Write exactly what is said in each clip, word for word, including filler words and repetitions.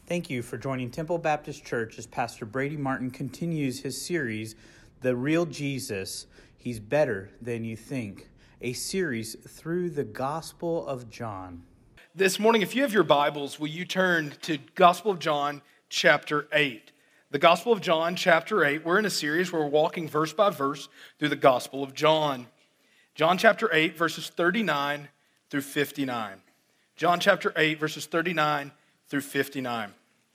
Thank you for joining Temple Baptist Church as Pastor Brady Martin continues his series, The Real Jesus, He's Better Than You Think, a series through the Gospel of John. This morning, if you have your Bibles, will you turn to Gospel of John chapter eight? The Gospel of John chapter eight, we're in a series where we're walking verse by verse through the Gospel of John. John chapter eight, verses thirty-nine through fifty-nine. John chapter eight, verses thirty-nine through fifty-nine.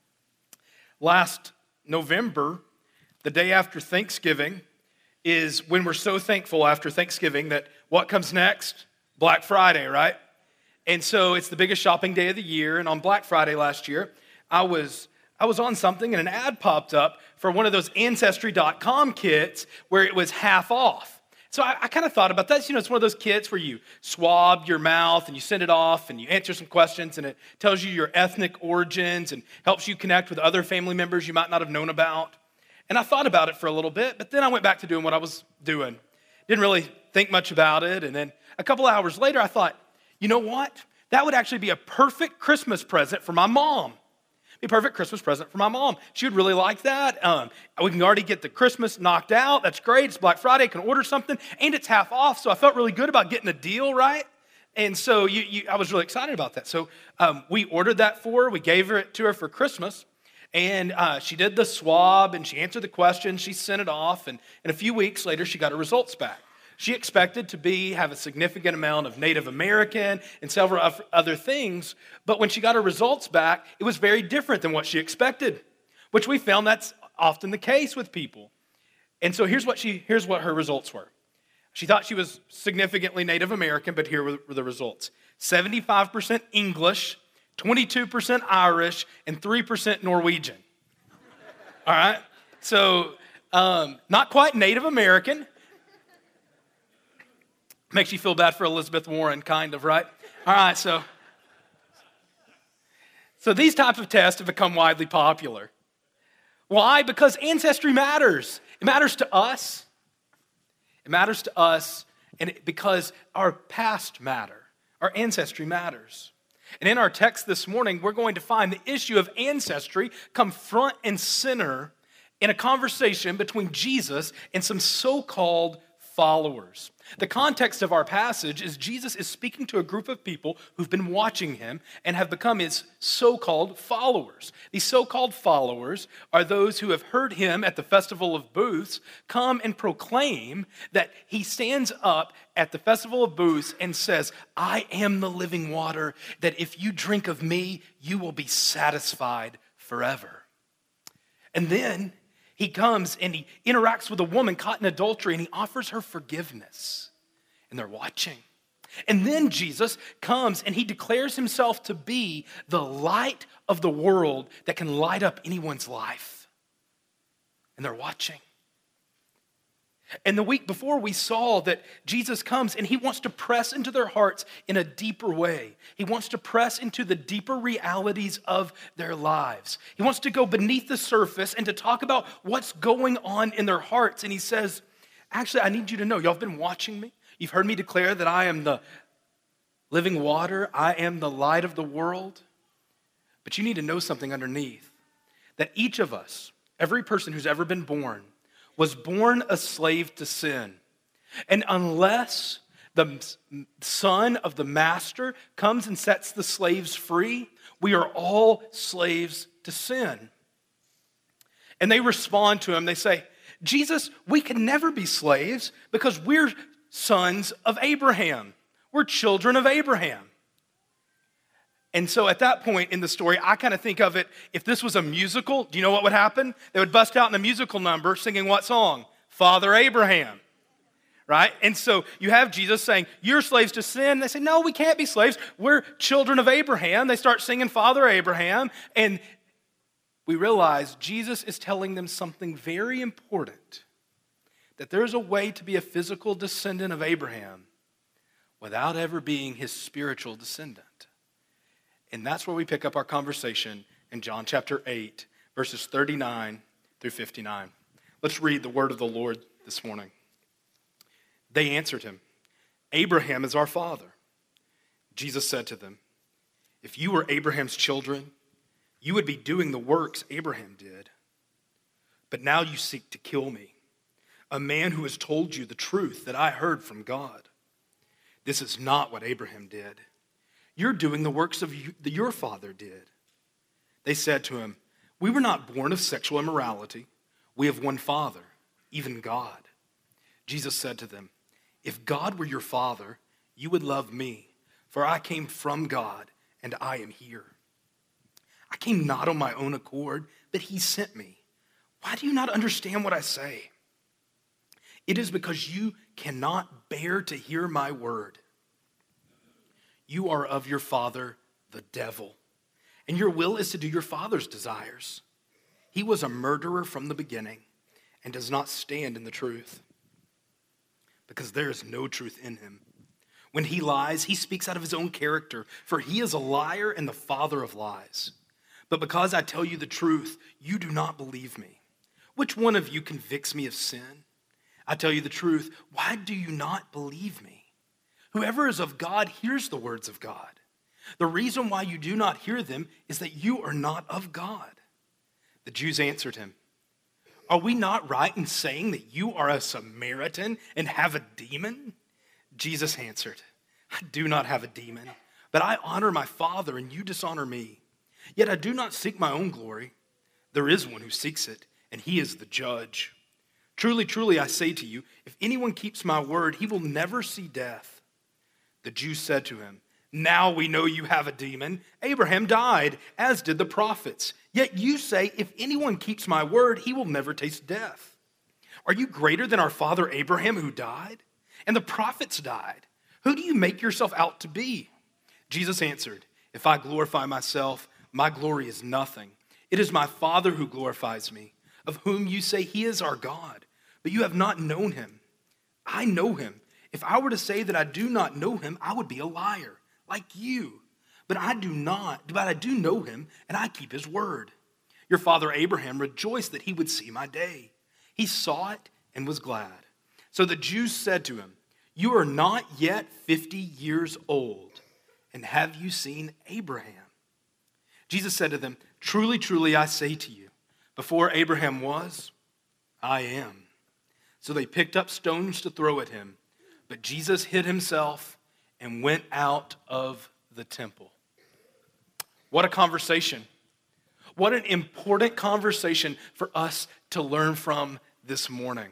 Last November, the day after Thanksgiving, is when we're so thankful after Thanksgiving that what comes next? Black Friday, right? And so it's the biggest shopping day of the year, and on Black Friday last year, I was I was on something and an ad popped up for one of those Ancestry dot com kits where it was half off. So I, I kind of thought about that. You know, it's one of those kits where you swab your mouth and you send it off and you answer some questions and it tells you your ethnic origins and helps you connect with other family members you might not have known about. And I thought about it for a little bit, but then I went back to doing what I was doing. Didn't really think much about it. And then a couple of hours later, I thought, you know what? That would actually be a perfect Christmas present for my mom. Be a perfect Christmas present for my mom. She would really like that. Um, we can already get the Christmas knocked out. That's great. It's Black Friday. I can order something, and it's half off. So I felt really good about getting a deal, right? And so you, you, I was really excited about that. So um, we ordered that for her. We gave it to her for Christmas. And uh, she did the swab, and she answered the questions. She sent it off, and, and a few weeks later, she got her results back. She expected to be have a significant amount of Native American and several other things, but when she got her results back, it was very different than what she expected, which we found that's often the case with people. And so here's what she here's what her results were. She thought she was significantly Native American, but here were the results. seventy-five percent English, twenty-two percent Irish, and three percent Norwegian. All right? So um, not quite Native American. Makes you feel bad for Elizabeth Warren, kind of, right? All right, so, so these types of tests have become widely popular. Why? Because ancestry matters. It matters to us. It matters to us, and it, because our past matter. Our ancestry matters. And in our text this morning, we're going to find the issue of ancestry come front and center in a conversation between Jesus and some so-called followers. The context of our passage is Jesus is speaking to a group of people who've been watching him and have become his so-called followers. These so-called followers are those who have heard him at the Festival of Booths come and proclaim that he stands up at the Festival of Booths and says, I am the living water, that if you drink of me, you will be satisfied forever. And then he comes and he interacts with a woman caught in adultery and he offers her forgiveness. And they're watching. And then Jesus comes and he declares himself to be the light of the world that can light up anyone's life. And they're watching. And the week before we saw that Jesus comes and he wants to press into their hearts in a deeper way. He wants to press into the deeper realities of their lives. He wants to go beneath the surface and to talk about what's going on in their hearts. And he says, actually, I need you to know, y'all have been watching me. You've heard me declare that I am the living water. I am the light of the world. But you need to know something underneath. That each of us, every person who's ever been born, was born a slave to sin. And unless the son of the master comes and sets the slaves free, we are all slaves to sin. And they respond to him. They say, Jesus, we can never be slaves because we're sons of Abraham. We're children of Abraham. And so at that point in the story, I kind of think of it, if this was a musical, do you know what would happen? They would bust out in a musical number singing what song? Father Abraham, right? And so you have Jesus saying, you're slaves to sin. They say, no, we can't be slaves. We're children of Abraham. They start singing Father Abraham. And we realize Jesus is telling them something very important, that there's a way to be a physical descendant of Abraham without ever being his spiritual descendant. And that's where we pick up our conversation in John chapter eight, verses thirty-nine through fifty-nine. Let's read the word of the Lord this morning. They answered him, Abraham is our father. Jesus said to them, if you were Abraham's children, you would be doing the works Abraham did. But now you seek to kill me, a man who has told you the truth that I heard from God. This is not what Abraham did. You're doing the works of you, that your father did. They said to him, we were not born of sexual immorality. We have one Father, even God. Jesus said to them, if God were your Father, you would love me, for I came from God, and I am here. I came not on my own accord, but he sent me. Why do you not understand what I say? It is because you cannot bear to hear my word. You are of your father, the devil, and your will is to do your father's desires. He was a murderer from the beginning and does not stand in the truth, because there is no truth in him. When he lies, he speaks out of his own character, for he is a liar and the father of lies. But because I tell you the truth, you do not believe me. Which one of you convicts me of sin? I tell you the truth, why do you not believe me? Whoever is of God hears the words of God. The reason why you do not hear them is that you are not of God. The Jews answered him, are we not right in saying that you are a Samaritan and have a demon? Jesus answered, I do not have a demon, but I honor my Father and you dishonor me. Yet I do not seek my own glory. There is one who seeks it, and he is the judge. Truly, truly, I say to you, if anyone keeps my word, he will never see death. The Jews said to him, now we know you have a demon. Abraham died, as did the prophets. Yet you say, if anyone keeps my word, he will never taste death. Are you greater than our father Abraham, who died? And the prophets died. Who do you make yourself out to be? Jesus answered, if I glorify myself, my glory is nothing. It is my Father who glorifies me, of whom you say he is our God, but you have not known him. I know him. If I were to say that I do not know him, I would be a liar, like you. But I do not, but I do know him, and I keep his word. Your father Abraham rejoiced that he would see my day. He saw it and was glad. So the Jews said to him, you are not yet fifty years old, and have you seen Abraham? Jesus said to them, truly, truly, I say to you, before Abraham was, I am. So they picked up stones to throw at him, but Jesus hid himself and went out of the temple. What a conversation. What an important conversation for us to learn from this morning.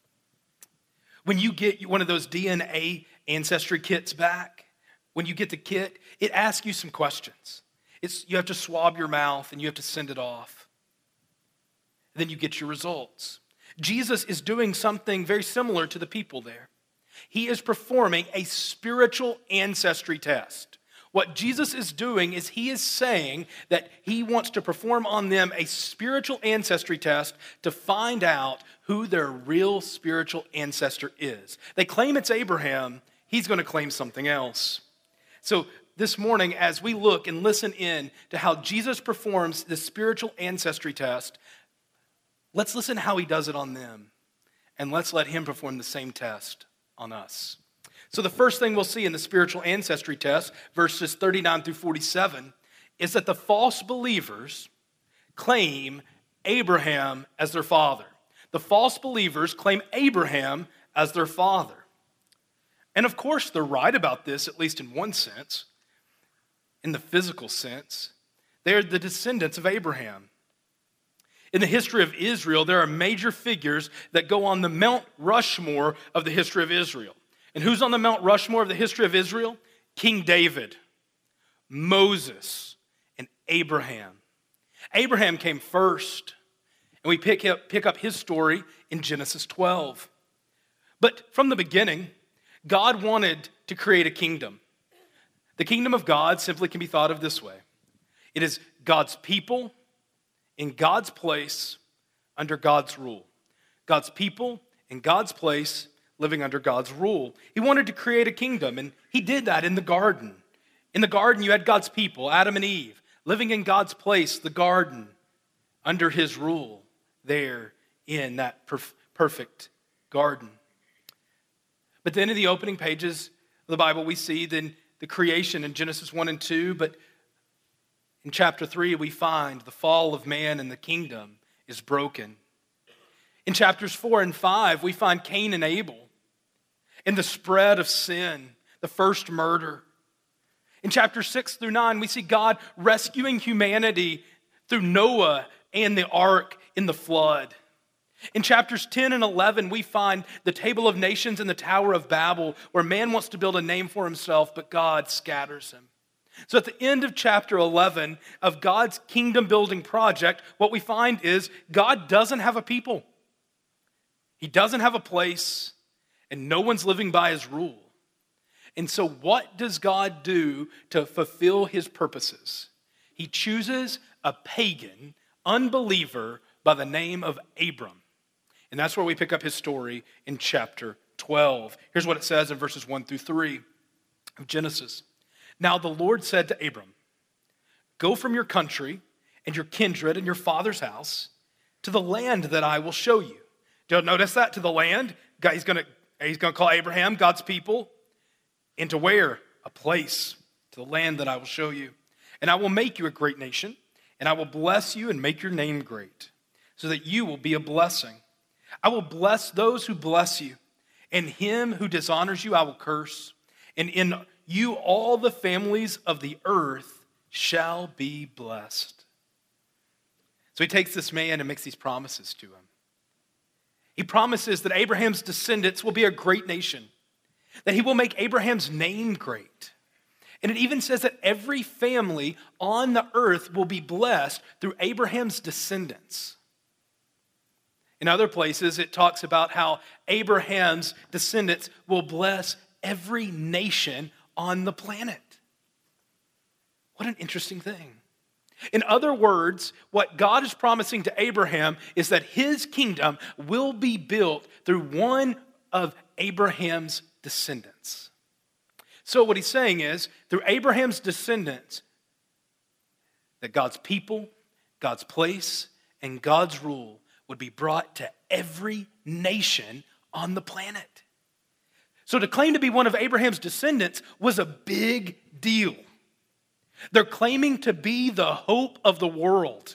When you get one of those D N A ancestry kits back, when you get the kit, it asks you some questions. It's, you have to swab your mouth and you have to send it off. Then you get your results. Jesus is doing something very similar to the people there. He is performing a spiritual ancestry test. What Jesus is doing is he is saying that he wants to perform on them a spiritual ancestry test to find out who their real spiritual ancestor is. They claim it's Abraham. He's going to claim something else. So this morning, as we look and listen in to how Jesus performs this spiritual ancestry test, let's listen how he does it on them, and let's let him perform the same test on us. So the first thing we'll see in the spiritual ancestry test, verses thirty-nine through forty-seven, is that the false believers claim Abraham as their father. The false believers claim Abraham as their father. And of course, they're right about this, at least in one sense. In the physical sense, they're the descendants of Abraham. In the history of Israel, there are major figures that go on the Mount Rushmore of the history of Israel. And who's on the Mount Rushmore of the history of Israel? King David, Moses, and Abraham. Abraham came first, and we pick up, pick up his story in Genesis twelve. But from the beginning, God wanted to create a kingdom. The kingdom of God simply can be thought of this way. It is God's people in God's place under God's rule. God's people in God's place living under God's rule. He wanted to create a kingdom, and he did that in the garden. In the garden, you had God's people, Adam and Eve, living in God's place, the garden, under his rule, there in that perf- perfect garden. But then in the opening pages of the Bible, we see then the creation in Genesis one and two, but In chapter three, we find the fall of man and the kingdom is broken. In chapters four and five, we find Cain and Abel and the spread of sin, the first murder. In chapters six through nine, we see God rescuing humanity through Noah and the ark in the flood. In chapters ten and eleven, we find the Table of Nations and the Tower of Babel, where man wants to build a name for himself, but God scatters him. So at the end of chapter eleven of God's kingdom building project, what we find is God doesn't have a people. He doesn't have a place, and no one's living by his rule. And so what does God do to fulfill his purposes? He chooses a pagan, unbeliever by the name of Abram. And that's where we pick up his story in chapter twelve. Here's what it says in verses one through three of Genesis. Now the Lord said to Abram, go from your country and your kindred and your father's house to the land that I will show you. Don't notice that? To the land. God, he's going to he's going to call Abraham, God's people, into where? A place, to the land that I will show you. And I will make you a great nation, and I will bless you and make your name great, so that you will be a blessing. I will bless those who bless you, and him who dishonors you I will curse. And in you all the families of the earth shall be blessed. So he takes this man and makes these promises to him. He promises that Abraham's descendants will be a great nation, that he will make Abraham's name great. And it even says that every family on the earth will be blessed through Abraham's descendants. In other places, it talks about how Abraham's descendants will bless every nation on the planet. What an interesting thing. In other words, what God is promising to Abraham is that his kingdom will be built through one of Abraham's descendants. So what he's saying is, through Abraham's descendants, that God's people, God's place, and God's rule would be brought to every nation on the planet. So to claim to be one of Abraham's descendants was a big deal. They're claiming to be the hope of the world.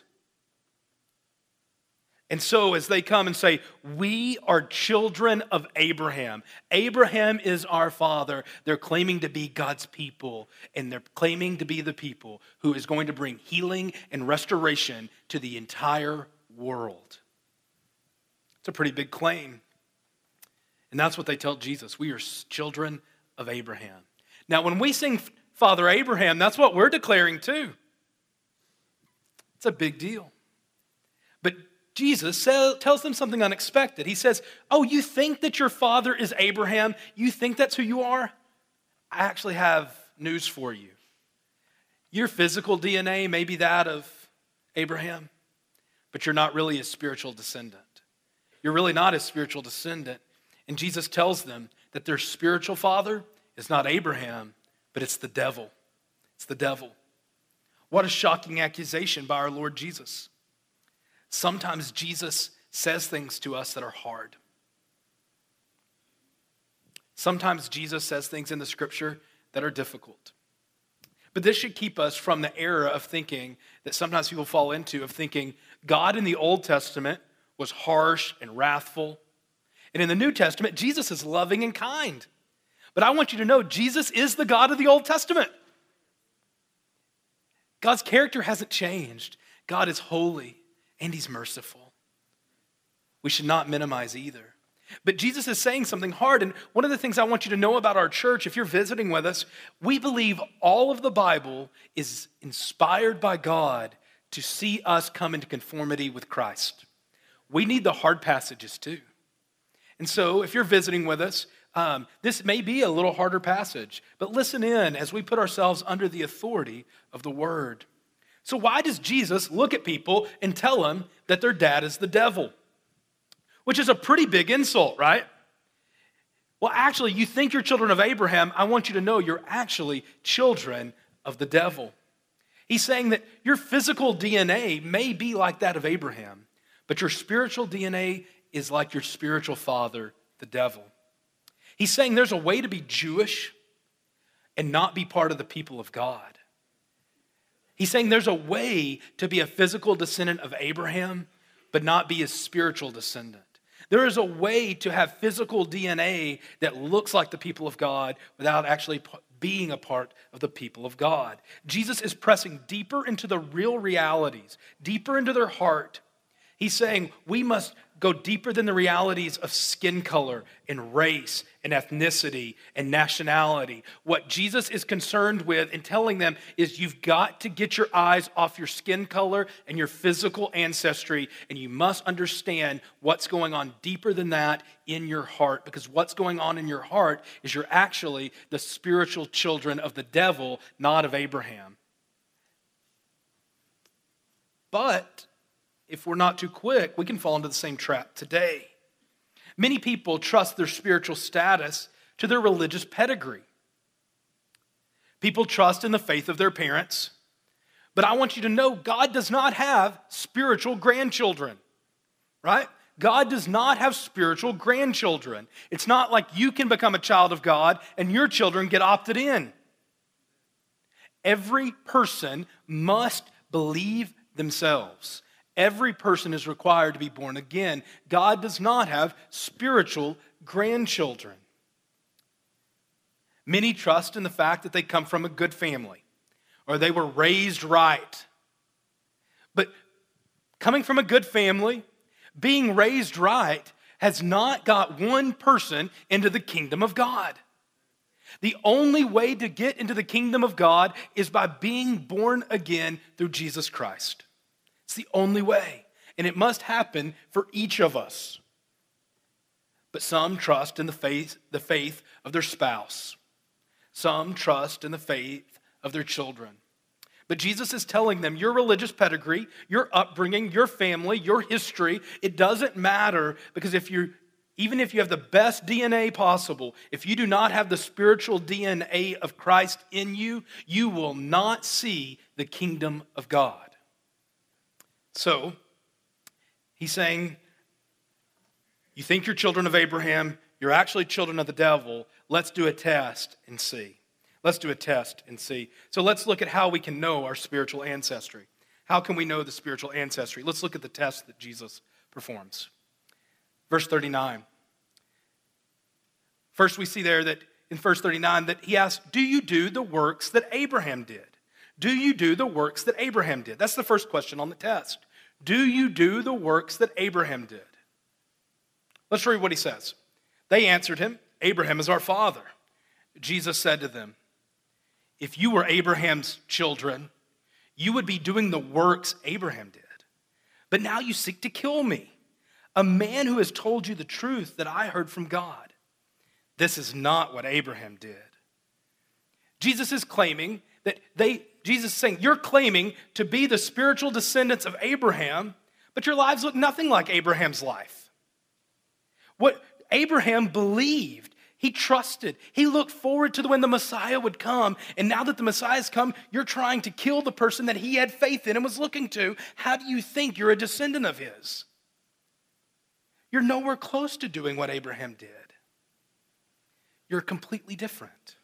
And so as they come and say, we are children of Abraham. Abraham is our father. They're claiming to be God's people. And they're claiming to be the people who is going to bring healing and restoration to the entire world. It's a pretty big claim. And that's what they tell Jesus. We are children of Abraham. Now, when we sing Father Abraham, that's what we're declaring too. It's a big deal. But Jesus tells them something unexpected. He says, oh, you think that your father is Abraham? You think that's who you are? I actually have news for you. Your physical D N A may be that of Abraham, but you're not really his spiritual descendant. You're really not his spiritual descendant. And Jesus tells them that their spiritual father is not Abraham, but it's the devil. It's the devil. What a shocking accusation by our Lord Jesus. Sometimes Jesus says things to us that are hard. Sometimes Jesus says things in the scripture that are difficult. But this should keep us from the error of thinking that sometimes people fall into, of thinking God in the Old Testament was harsh and wrathful. And in the New Testament, Jesus is loving and kind. But I want you to know, Jesus is the God of the Old Testament. God's character hasn't changed. God is holy and he's merciful. We should not minimize either. But Jesus is saying something hard. And one of the things I want you to know about our church, if you're visiting with us, we believe all of the Bible is inspired by God to see us come into conformity with Christ. We need the hard passages too. And so if you're visiting with us, um, this may be a little harder passage, but listen in as we put ourselves under the authority of the word. So why does Jesus look at people and tell them that their dad is the devil? Which is a pretty big insult, right? Well, actually, you think you're children of Abraham. I want you to know you're actually children of the devil. He's saying that your physical D N A may be like that of Abraham, but your spiritual D N A is like your spiritual father, the devil. He's saying there's a way to be Jewish and not be part of the people of God. He's saying there's a way to be a physical descendant of Abraham, but not be a spiritual descendant. There is a way to have physical D N A that looks like the people of God without actually being a part of the people of God. Jesus is pressing deeper into the real realities, deeper into their heart. He's saying we must go deeper than the realities of skin color and race and ethnicity and nationality. What Jesus is concerned with in telling them is you've got to get your eyes off your skin color and your physical ancestry, and you must understand what's going on deeper than that in your heart, because what's going on in your heart is you're actually the spiritual children of the devil, not of Abraham. But if we're not too quick, we can fall into the same trap today. Many people trust their spiritual status to their religious pedigree. People trust in the faith of their parents. But I want you to know God does not have spiritual grandchildren, right? God does not have spiritual grandchildren. It's not like you can become a child of God and your children get opted in. Every person must believe themselves. Every person is required to be born again. God does not have spiritual grandchildren. Many trust in the fact that they come from a good family or they were raised right. But coming from a good family, being raised right, has not got one person into the kingdom of God. The only way to get into the kingdom of God is by being born again through Jesus Christ. It's the only way, and it must happen for each of us. But some trust in the faith, the faith of their spouse. Some trust in the faith of their children. But Jesus is telling them, your religious pedigree, your upbringing, your family, your history, it doesn't matter, because if you, even if you have the best D N A possible, if you do not have the spiritual D N A of Christ in you, you will not see the kingdom of God. So, he's saying, you think you're children of Abraham, you're actually children of the devil. Let's do a test and see. Let's do a test and see. So let's look at how we can know our spiritual ancestry. How can we know the spiritual ancestry? Let's look at the test that Jesus performs. Verse thirty-nine. First we see there that in verse thirty-nine that he asks, do you do the works that Abraham did? Do you do the works that Abraham did? That's the first question on the test. Do you do the works that Abraham did? Let's read what he says. They answered him, Abraham is our father. Jesus said to them, if you were Abraham's children, you would be doing the works Abraham did. But now you seek to kill me, a man who has told you the truth that I heard from God. This is not what Abraham did. Jesus is claiming that they, Jesus is saying, you're claiming to be the spiritual descendants of Abraham, but your lives look nothing like Abraham's life. What Abraham believed, he trusted, he looked forward to when the Messiah would come, and now that the Messiah has come, you're trying to kill the person that he had faith in and was looking to. How do you think you're a descendant of his? You're nowhere close to doing what Abraham did. You're completely different.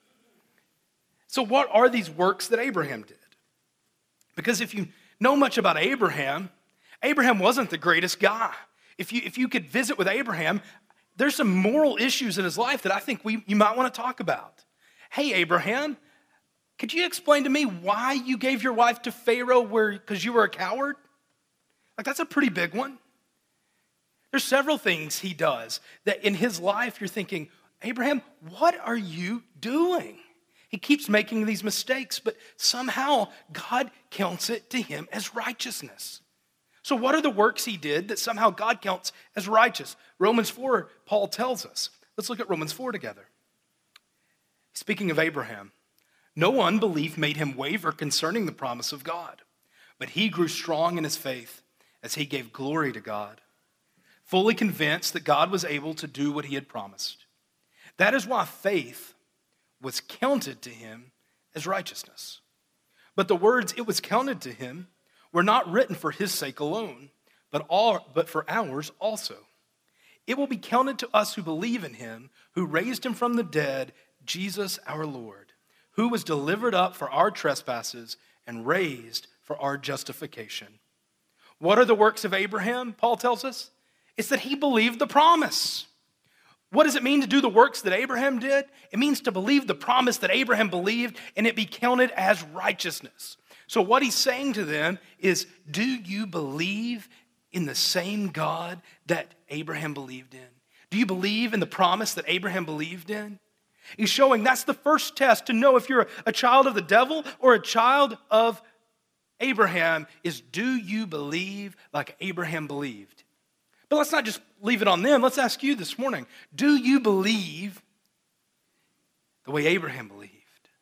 So what are these works that Abraham did? Because if you know much about Abraham, Abraham wasn't the greatest guy. If you, if you could visit with Abraham, there's some moral issues in his life that I think we, you might want to talk about. Hey, Abraham, could you explain to me why you gave your wife to Pharaoh because you were a coward? Like, that's a pretty big one. There's several things he does that in his life you're thinking, Abraham, what are you doing? He keeps making these mistakes, but somehow God counts it to him as righteousness. So what are the works he did that somehow God counts as righteous? Romans four, Paul tells us. Let's look at Romans four together. Speaking of Abraham, no unbelief made him waver concerning the promise of God, but he grew strong in his faith as he gave glory to God, fully convinced that God was able to do what he had promised. That is why faith was counted to him as righteousness. But the words it was counted to him were not written for his sake alone, but all, but for ours also. It will be counted to us who believe in him, who raised him from the dead, Jesus our Lord, who was delivered up for our trespasses and raised for our justification. What are the works of Abraham, Paul tells us? It's that he believed the promise. What does it mean to do the works that Abraham did? It means to believe the promise that Abraham believed and it be counted as righteousness. So what he's saying to them is, do you believe in the same God that Abraham believed in? Do you believe in the promise that Abraham believed in? He's showing that's the first test to know if you're a child of the devil or a child of Abraham is, do you believe like Abraham believed? But let's not just leave it on them. Let's ask you this morning, do you believe the way Abraham believed?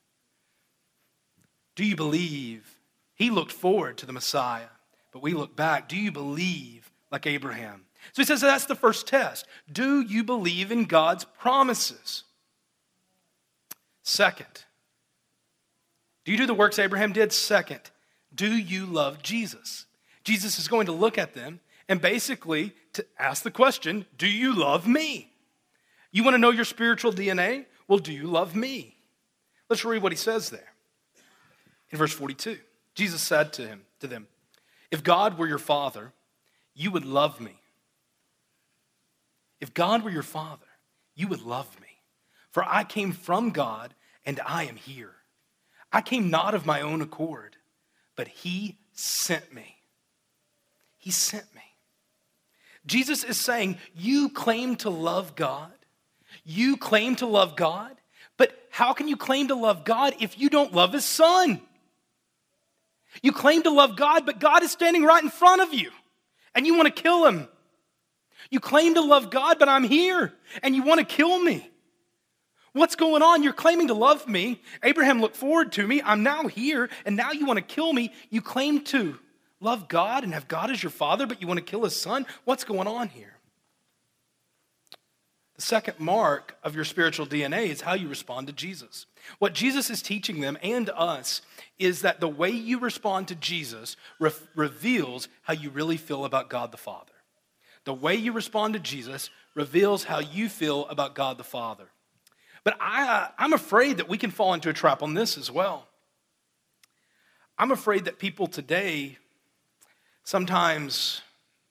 Do you believe he looked forward to the Messiah, but we look back? Do you believe like Abraham? So he says that's the first test. Do you believe in God's promises? Second, do you do the works Abraham did? Second, do you love Jesus? Jesus is going to look at them and basically to ask the question, do you love me? You want to know your spiritual D N A? Well, do you love me? Let's read what he says there. In verse forty-two, Jesus said to him, to them, if God were your father, you would love me. If God were your father, you would love me. For I came from God and I am here. I came not of my own accord, but he sent me. He sent me. Jesus is saying, you claim to love God. You claim to love God, but how can you claim to love God if you don't love his son? You claim to love God, but God is standing right in front of you, and you want to kill him. You claim to love God, but I'm here, and you want to kill me. What's going on? You're claiming to love me. Abraham looked forward to me. I'm now here, and now you want to kill me. You claim to love God and have God as your father, but you want to kill his son? What's going on here? The second mark of your spiritual D N A is how you respond to Jesus. What Jesus is teaching them and us is that the way you respond to Jesus re- reveals how you really feel about God the Father. The way you respond to Jesus reveals how you feel about God the Father. But I, uh, I'm afraid that we can fall into a trap on this as well. I'm afraid that people today sometimes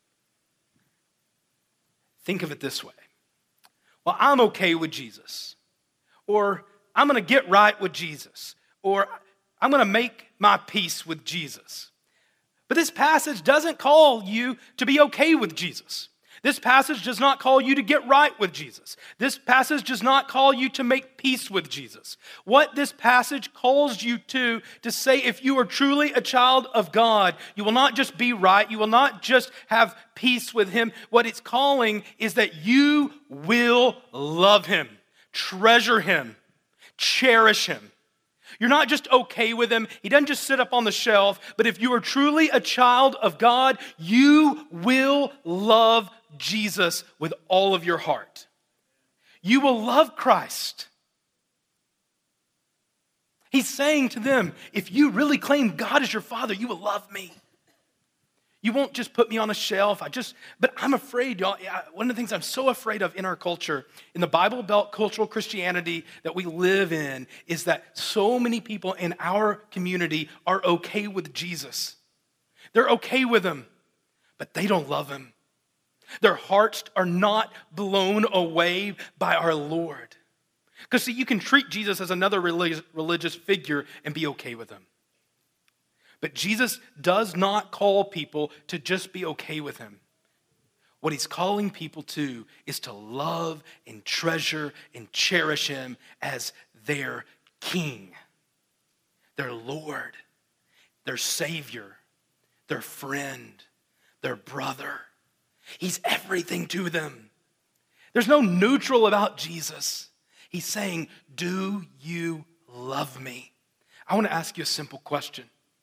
think of it this way. Well, I'm okay with Jesus. Or I'm going to get right with Jesus. Or I'm going to make my peace with Jesus. But this passage doesn't call you to be okay with Jesus. This passage does not call you to get right with Jesus. This passage does not call you to make peace with Jesus. What this passage calls you to, to say if you are truly a child of God, you will not just be right, you will not just have peace with him. What it's calling is that you will love him, treasure him, cherish him. You're not just okay with him. He doesn't just sit up on the shelf. But if you are truly a child of God, you will love Jesus with all of your heart. You will love Christ. He's saying to them, if you really claim God as your father, you will love me. You won't just put me on a shelf. I just, but I'm afraid, y'all. One of the things I'm so afraid of in our culture, in the Bible Belt cultural Christianity that we live in, is that so many people in our community are okay with Jesus. They're okay with him, but they don't love him. Their hearts are not blown away by our Lord. Because see, you can treat Jesus as another religious, religious figure and be okay with him. But Jesus does not call people to just be okay with him. What he's calling people to is to love and treasure and cherish him as their king, their Lord, their Savior, their friend, their brother. He's everything to them. There's no neutral about Jesus. He's saying, do you love me? I want to ask you a simple question.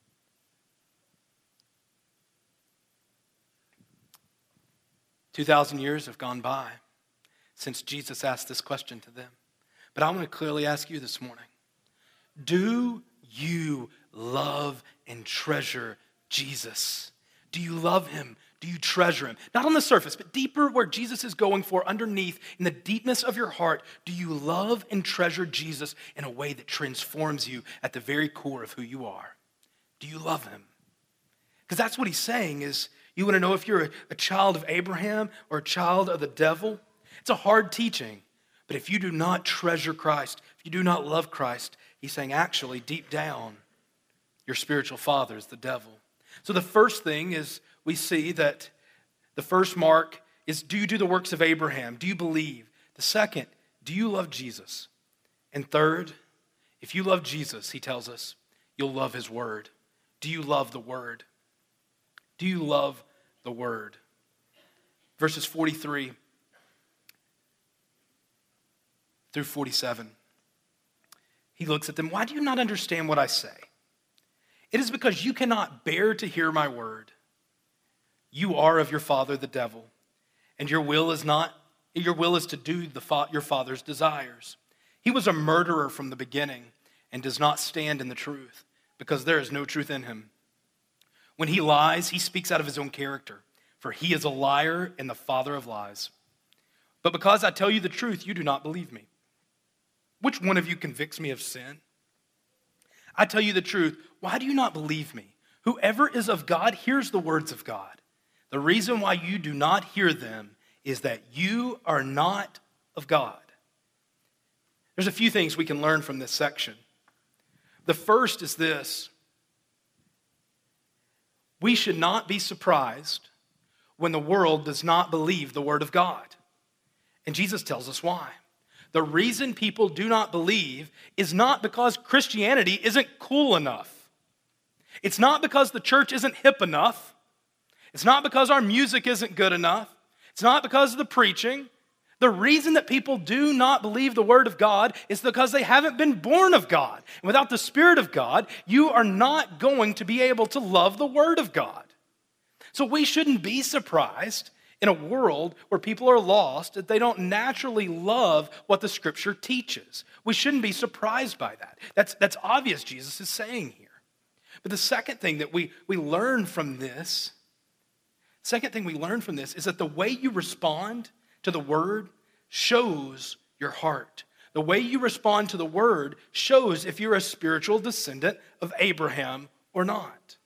two thousand years have gone by since Jesus asked this question to them. But I want to clearly ask you this morning, do you love and treasure Jesus? Do you love him? Do you treasure him? Not on the surface, but deeper where Jesus is going for, underneath, in the deepness of your heart, do you love and treasure Jesus in a way that transforms you at the very core of who you are? Do you love him? Because that's what he's saying is, you want to know if you're a, a child of Abraham or a child of the devil? It's a hard teaching. But if you do not treasure Christ, if you do not love Christ, he's saying actually deep down, your spiritual father is the devil. So the first thing is we see that the first mark is, do you do the works of Abraham? Do you believe? The second, do you love Jesus? And third, if you love Jesus, he tells us, you'll love his word. Do you love the word? Do you love the word? Verses forty-three through forty-seven. He looks at them. Why do you not understand what I say? It is because you cannot bear to hear my word. You are of your father the devil, and your will is not your will is to do the fa- your father's desires. He was a murderer from the beginning and does not stand in the truth, because there is no truth in him. When he lies, he speaks out of his own character, for he is a liar and the father of lies. But because I tell you the truth, you do not believe me. Which one of you convicts me of sin? I tell you the truth, why do you not believe me? Whoever is of God hears the words of God. The reason why you do not hear them is that you are not of God. There's a few things we can learn from this section. The first is this. We should not be surprised when the world does not believe the word of God. And Jesus tells us why. The reason people do not believe is not because Christianity isn't cool enough. It's not because the church isn't hip enough. It's not because our music isn't good enough. It's not because of the preaching. The reason that people do not believe the word of God is because they haven't been born of God. And without the Spirit of God, you are not going to be able to love the word of God. So we shouldn't be surprised in a world where people are lost that they don't naturally love what the Scripture teaches. We shouldn't be surprised by that. That's, that's obvious Jesus is saying here. But the second thing that we, we learn from this, second thing we learn from this is that the way you respond to the word shows your heart. The way you respond to the word shows if you're a spiritual descendant of Abraham or not.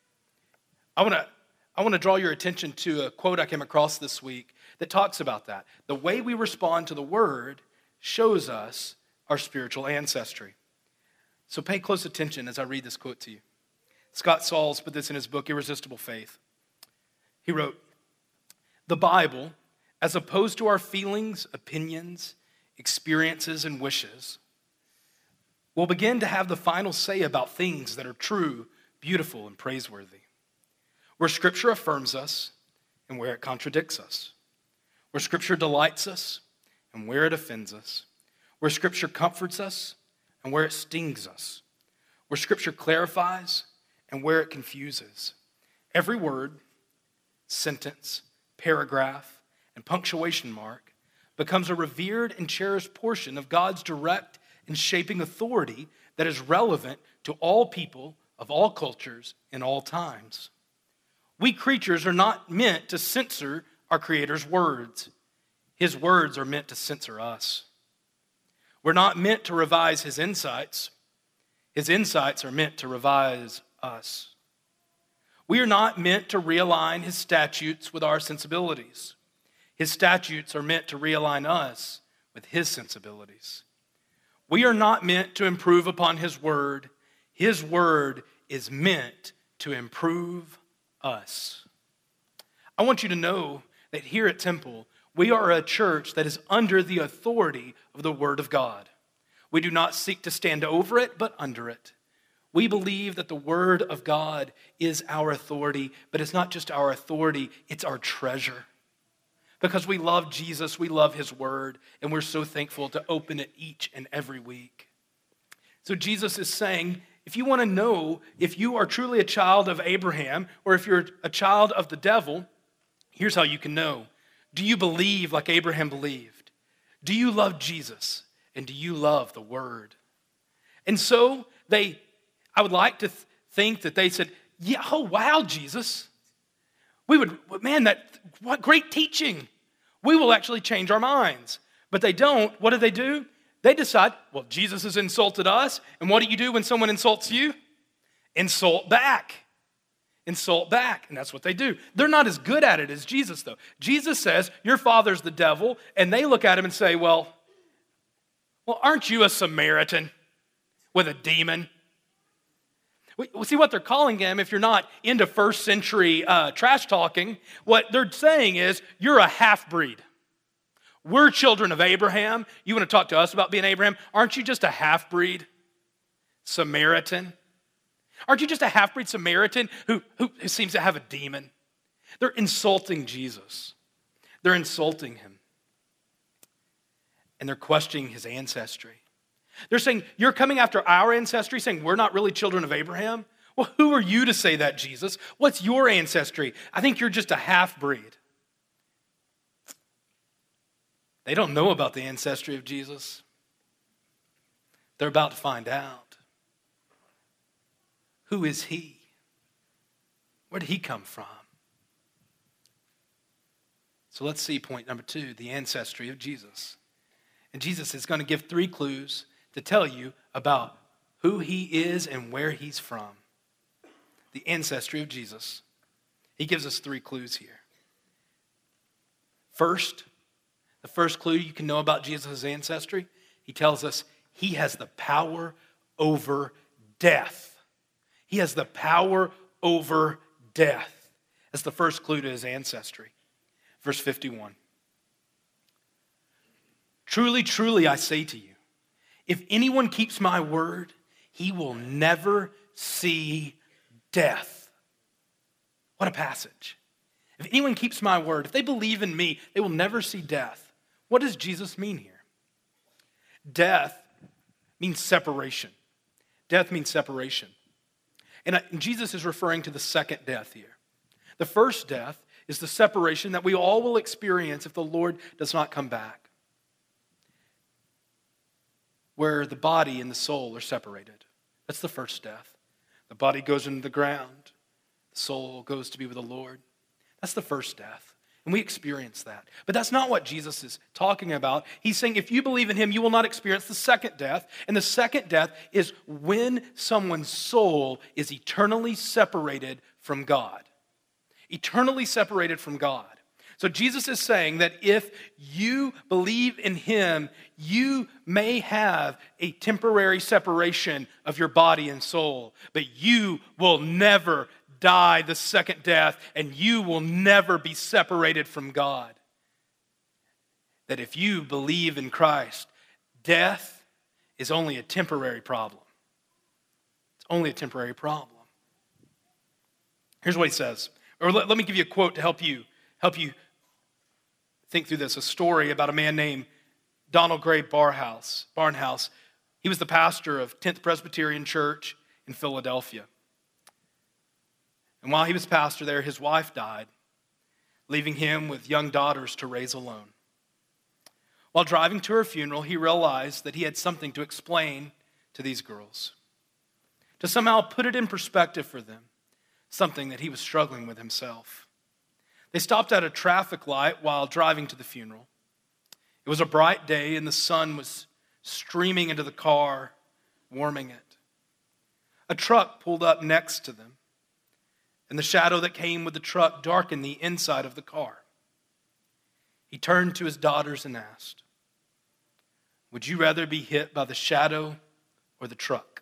I want to I want to draw your attention to a quote I came across this week that talks about that. The way we respond to the word shows us our spiritual ancestry. So pay close attention as I read this quote to you. Scott Sauls put this in his book, Irresistible Faith. He wrote, "The Bible, as opposed to our feelings, opinions, experiences, and wishes, will begin to have the final say about things that are true, beautiful, and praiseworthy. Where Scripture affirms us and where it contradicts us. Where Scripture delights us and where it offends us. Where Scripture comforts us and where it stings us. Where Scripture clarifies and where it confuses. Every word, sentence, paragraph, and punctuation mark becomes a revered and cherished portion of God's direct and shaping authority that is relevant to all people of all cultures in all times. We creatures are not meant to censor our Creator's words. His words are meant to censor us. We're not meant to revise His insights. His insights are meant to revise us. We are not meant to realign His statutes with our sensibilities. His statutes are meant to realign us with His sensibilities. We are not meant to improve upon His word. His word is meant to improve us. I want you to know that here at Temple, we are a church that is under the authority of the Word of God. We do not seek to stand over it, but under it. We believe that the Word of God is our authority, but it's not just our authority, it's our treasure. Because we love Jesus, we love His Word, and we're so thankful to open it each and every week. So Jesus is saying, if you want to know if you are truly a child of Abraham or if you're a child of the devil, here's how you can know. Do you believe like Abraham believed? Do you love Jesus? And do you love the Word? And so they, I would like to th- think that they said, yeah, oh wow, Jesus. We would, man, that what great teaching. We will actually change our minds. But they don't. What do they do? They decide, well, Jesus has insulted us, and what do you do when someone insults you? insult back. Insult back. And that's what they do. They're not as good at it as Jesus, though. Jesus says, your father's the devil. And they look at him and say, well, well, aren't you a Samaritan with a demon? We, see what they're calling him, if you're not into first century uh, trash talking, what they're saying is, you're a half-breed. We're children of Abraham. You want to talk to us about being Abraham? Aren't you just a half-breed Samaritan? Aren't you just a half-breed Samaritan who, who, who seems to have a demon? They're insulting Jesus. They're insulting him. And they're questioning his ancestry. They're saying, you're coming after our ancestry, saying we're not really children of Abraham? Well, who are you to say that, Jesus? What's your ancestry? I think you're just a half-breed. They don't know about the ancestry of Jesus. They're about to find out. Who is he? Where did he come from? So let's see point number two, the ancestry of Jesus. And Jesus is going to give three clues to tell you about who he is and where he's from. The ancestry of Jesus. He gives us three clues here. First, the first clue you can know about Jesus' ancestry, he tells us he has the power over death. He has the power over death. That's the first clue to his ancestry. Verse fifty-one. Truly, truly, I say to you, if anyone keeps my word, he will never see death. What a passage. If anyone keeps my word, if they believe in me, they will never see death. What does Jesus mean here? Death means separation. Death means separation. And Jesus is referring to the second death here. The first death is the separation that we all will experience if the Lord does not come back, where the body and the soul are separated. That's the first death. The body goes into the ground. The soul goes to be with the Lord. That's the first death. And we experience that. But that's not what Jesus is talking about. He's saying if you believe in him, you will not experience the second death. And the second death is when someone's soul is eternally separated from God. Eternally separated from God. So Jesus is saying that if you believe in him, you may have a temporary separation of your body and soul, but you will never die the second death, and you will never be separated from God. That if you believe in Christ, death is only a temporary problem. It's only a temporary problem. Here's what he says. Or let, let me give you a quote to help you, help you think through this. A story about a man named Donald Gray Barhouse, Barnhouse. He was the pastor of tenth Presbyterian Church in Philadelphia. And while he was pastor there, his wife died, leaving him with young daughters to raise alone. While driving to her funeral, he realized that he had something to explain to these girls, to somehow put it in perspective for them, something that he was struggling with himself. They stopped at a traffic light while driving to the funeral. It was a bright day and the sun was streaming into the car, warming it. A truck pulled up next to them, and the shadow that came with the truck darkened the inside of the car. He turned to his daughters and asked, "Would you rather be hit by the shadow or the truck?"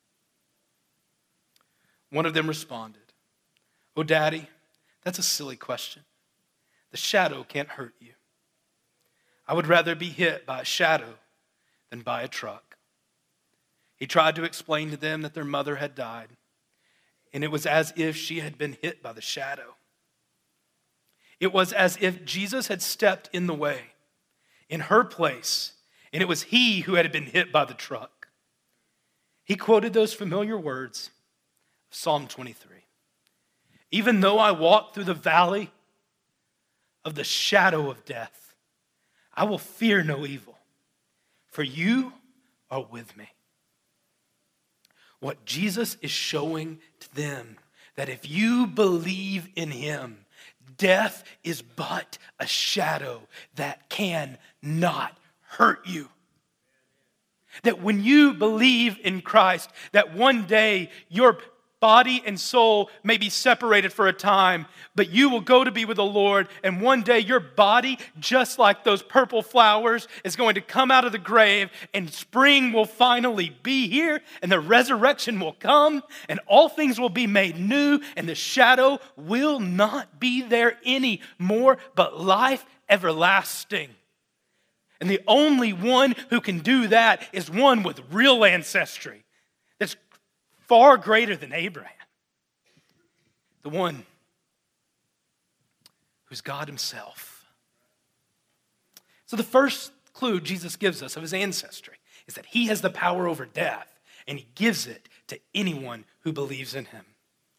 One of them responded, "Oh, Daddy, that's a silly question. The shadow can't hurt you. I would rather be hit by a shadow than by a truck." He tried to explain to them that their mother had died, and it was as if she had been hit by the shadow. It was as if Jesus had stepped in the way, in her place, and it was he who had been hit by the truck. He quoted those familiar words of Psalm twenty-three. "Even though I walk through the valley of the shadow of death, I will fear no evil, for you are with me." What Jesus is showing to them, that if you believe in him, death is but a shadow that can not hurt you. That when you believe in Christ, that one day your body and soul may be separated for a time, but you will go to be with the Lord, and one day your body, just like those purple flowers, is going to come out of the grave, and spring will finally be here, and the resurrection will come, and all things will be made new, and the shadow will not be there anymore, but life everlasting. And the only one who can do that is one with real ancestry that's far greater than Abraham. The one who's God himself. So the first clue Jesus gives us of his ancestry is that he has the power over death, and he gives it to anyone who believes in him.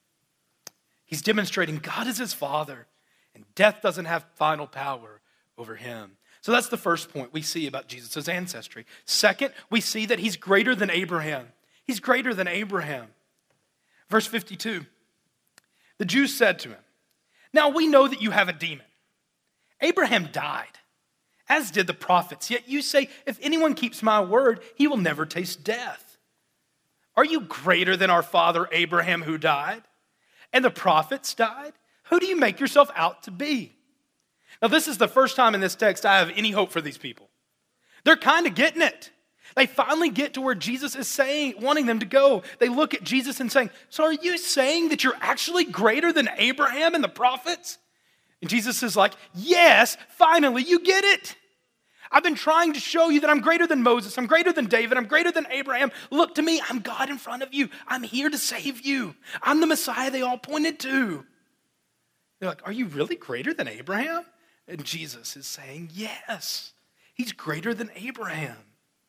He's demonstrating God is his father, and death doesn't have final power over him. So that's the first point we see about Jesus' ancestry. Second, we see that he's greater than Abraham. He's greater than Abraham. Verse fifty-two, the Jews said to him, "Now we know that you have a demon. Abraham died, as did the prophets, yet you say, if anyone keeps my word, he will never taste death. Are you greater than our father Abraham who died? And the prophets died? Who do you make yourself out to be?" Now, this is the first time in this text I have any hope for these people. They're kind of getting it. They finally get to where Jesus is saying, wanting them to go. They look at Jesus and saying, "So are you saying that you're actually greater than Abraham and the prophets?" And Jesus is like, "Yes, finally you get it. I've been trying to show you that I'm greater than Moses. I'm greater than David. I'm greater than Abraham. Look to me. I'm God in front of you. I'm here to save you. I'm the Messiah they all pointed to." They're like, "Are you really greater than Abraham?" And Jesus is saying, yes, he's greater than Abraham.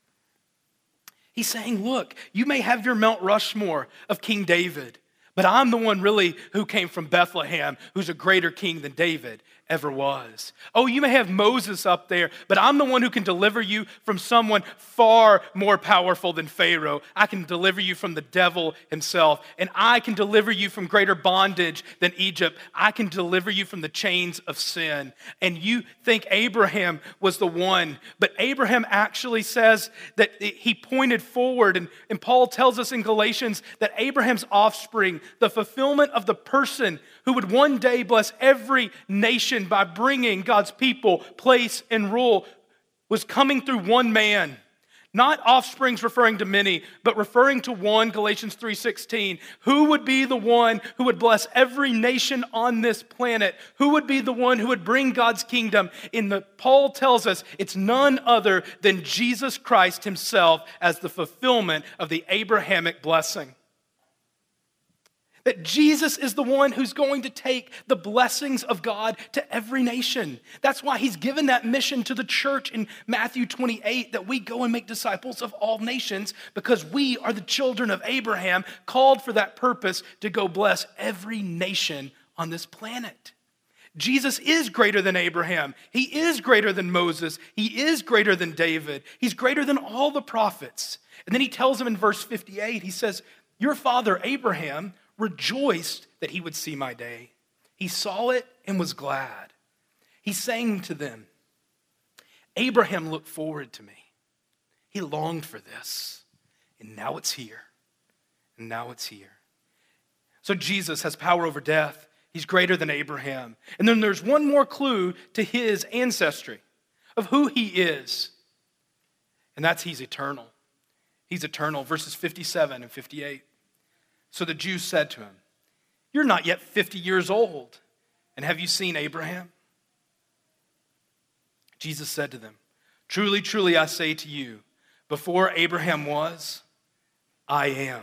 He's saying, look, you may have your Mount Rushmore of King David, but I'm the one really who came from Bethlehem, who's a greater king than David ever was. Oh, you may have Moses up there, but I'm the one who can deliver you from someone far more powerful than Pharaoh. I can deliver you from the devil himself, and I can deliver you from greater bondage than Egypt. I can deliver you from the chains of sin. And you think Abraham was the one, but Abraham actually says that he pointed forward, and, and Paul tells us in Galatians that Abraham's offspring, the fulfillment of the person who would one day bless every nation by bringing God's people place and rule, was coming through one man. Not offsprings referring to many, but referring to one, Galatians three sixteen. Who would be the one who would bless every nation on this planet? Who would be the one who would bring God's kingdom? In the Paul tells us it's none other than Jesus Christ himself as the fulfillment of the Abrahamic blessing. That Jesus is the one who's going to take the blessings of God to every nation. That's why he's given that mission to the church in Matthew twenty-eight, that we go and make disciples of all nations, because we are the children of Abraham, called for that purpose to go bless every nation on this planet. Jesus is greater than Abraham. He is greater than Moses. He is greater than David. He's greater than all the prophets. And then he tells them in verse fifty-eight, he says, "Your father Abraham rejoiced that he would see my day. He saw it and was glad." He's saying to them, Abraham looked forward to me. He longed for this. And now it's here. And now it's here. So Jesus has power over death. He's greater than Abraham. And then there's one more clue to his ancestry, of who he is. And that's he's eternal. He's eternal. Verses fifty-seven and fifty-eight. So the Jews said to him, "You're not yet fifty years old, and have you seen Abraham?" Jesus said to them, "Truly, truly, I say to you, before Abraham was, I am."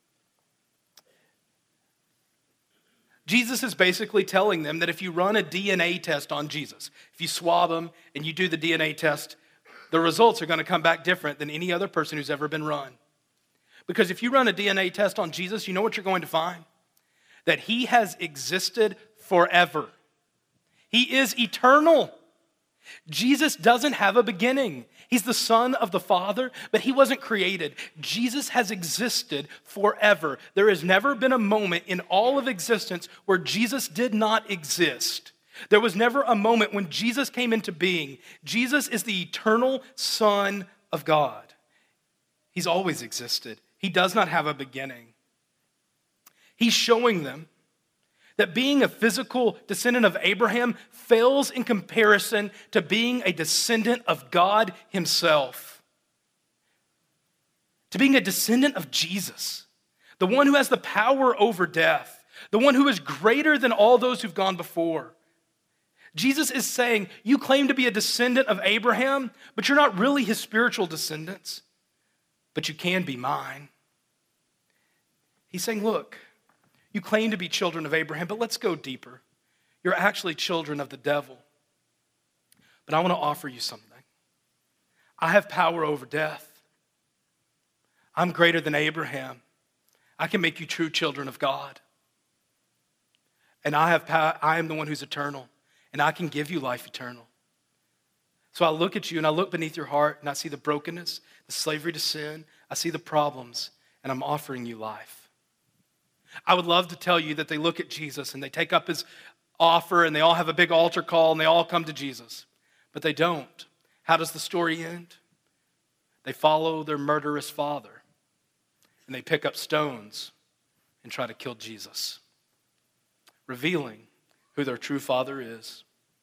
Jesus is basically telling them that if you run a D N A test on Jesus, if you swab him and you do the D N A test, the results are going to come back different than any other person who's ever been run. Because if you run a D N A test on Jesus, you know what you're going to find? That he has existed forever. He is eternal. Jesus doesn't have a beginning. He's the Son of the Father, but he wasn't created. Jesus has existed forever. There has never been a moment in all of existence where Jesus did not exist. There was never a moment when Jesus came into being. Jesus is the eternal Son of God. He's always existed. He does not have a beginning. He's showing them that being a physical descendant of Abraham fails in comparison to being a descendant of God himself. To being a descendant of Jesus, the one who has the power over death, the one who is greater than all those who've gone before. Jesus is saying, you claim to be a descendant of Abraham, but you're not really his spiritual descendants, but you can be mine. He's saying, look, you claim to be children of Abraham, but let's go deeper. You're actually children of the devil. But I want to offer you something. I have power over death. I'm greater than Abraham. I can make you true children of God. And I have power, I am the one who's eternal, and I can give you life eternal. So I look at you and I look beneath your heart and I see the brokenness, the slavery to sin. I see the problems, and I'm offering you life. I would love to tell you that they look at Jesus and they take up his offer and they all have a big altar call and they all come to Jesus. But they don't. How does the story end? They follow their murderous father and they pick up stones and try to kill Jesus, revealing who their true father is.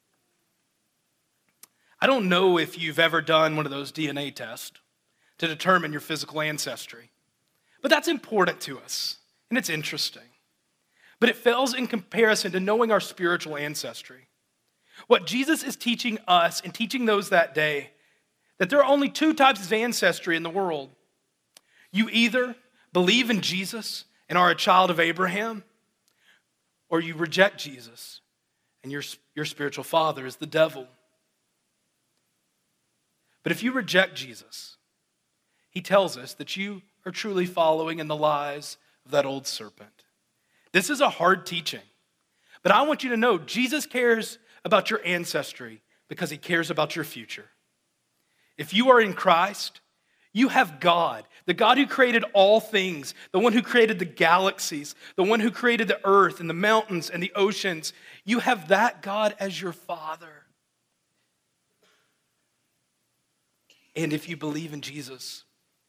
I don't know if you've ever done one of those D N A tests to determine your physical ancestry, but that's important to us. And it's interesting. But it fails in comparison to knowing our spiritual ancestry. What Jesus is teaching us and teaching those that day, that there are only two types of ancestry in the world. You either believe in Jesus and are a child of Abraham, or you reject Jesus and your, your spiritual father is the devil. But if you reject Jesus, he tells us that you are truly following in the lies of that old serpent. This is a hard teaching, but I want you to know Jesus cares about your ancestry because he cares about your future. If you are in Christ, you have God, the God who created all things, the one who created the galaxies, the one who created the earth and the mountains and the oceans. You have that God as your Father. And if you believe in Jesus,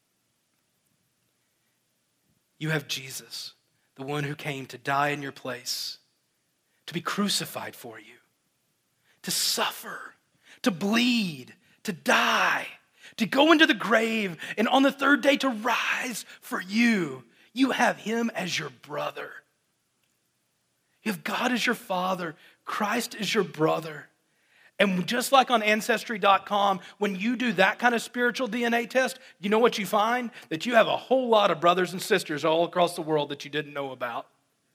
you have Jesus, the one who came to die in your place, to be crucified for you, to suffer, to bleed, to die, to go into the grave, and on the third day to rise for you. You have him as your brother. You have God as your father. Christ is your brother. And just like on Ancestry dot com, when you do that kind of spiritual D N A test, you know what you find? That you have a whole lot of brothers and sisters all across the world that you didn't know about.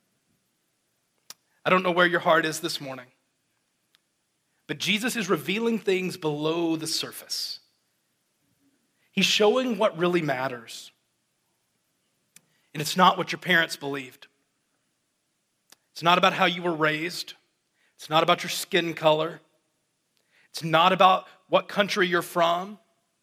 I don't know where your heart is this morning, but Jesus is revealing things below the surface. He's showing what really matters. And it's not what your parents believed. It's not about how you were raised. It's not about your skin color. It's not about what country you're from.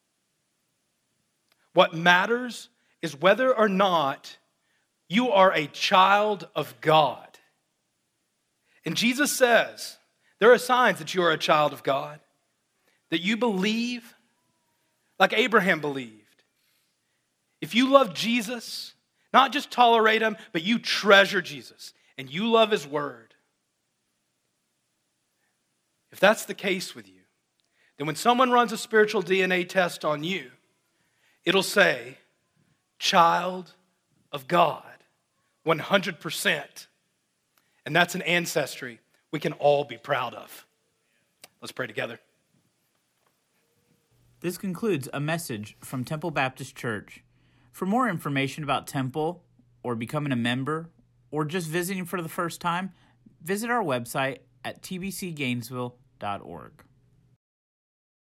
What matters is whether or not you are a child of God. And Jesus says there are signs that you are a child of God, that you believe like Abraham believed. If you love Jesus, not just tolerate him, but you treasure Jesus and you love his word. If that's the case with you, then when someone runs a spiritual D N A test on you, it'll say, child of God, one hundred percent. And that's an ancestry we can all be proud of. Let's pray together. This concludes a message from Temple Baptist Church. For more information about Temple, or becoming a member, or just visiting for the first time, visit our website at t b c gainesville dot org.